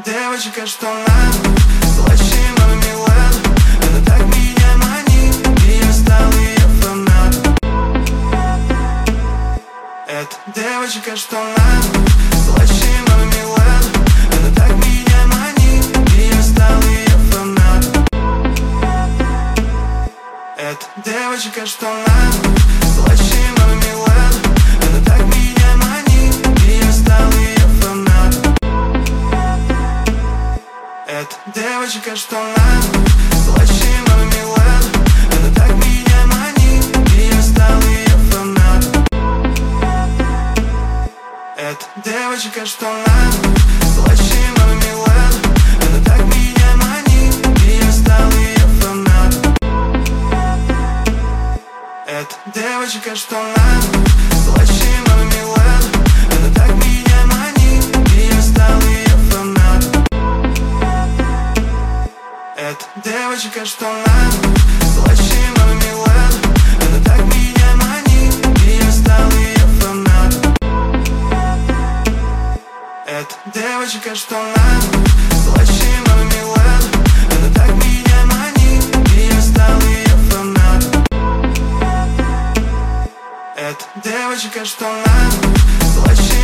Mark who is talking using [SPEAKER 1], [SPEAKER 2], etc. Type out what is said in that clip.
[SPEAKER 1] девочка, что надо, злачи мой Милен. Она так меня манит, и я стал ее фанатом. Это девочка, что надо, злачи мой Милен. Она так меня манит, и я стал ее фанатом. Это девочка, что надо, злачи мой Милен. Она так меня манит, и я стал ее фанатом. Это девочка, что надо, злачи мой Милен. Она так меня манит, и я стал ее фанатом. Это девочка, что надо, злачи мой Милен. Она так меня манит, и я стал ее фанатом. Это девочка, что надо, злачи мой Милен. Она так меня манит, и я стал ее фанатом. Это девочка, что надо, злачи мой Милен. Она так меня манит, и я стал ее фанатом. Это девочка, что надо, злачи мой Милен. Она так меня манит, и я стал ее фанатом. Это девочка, что надо, злачи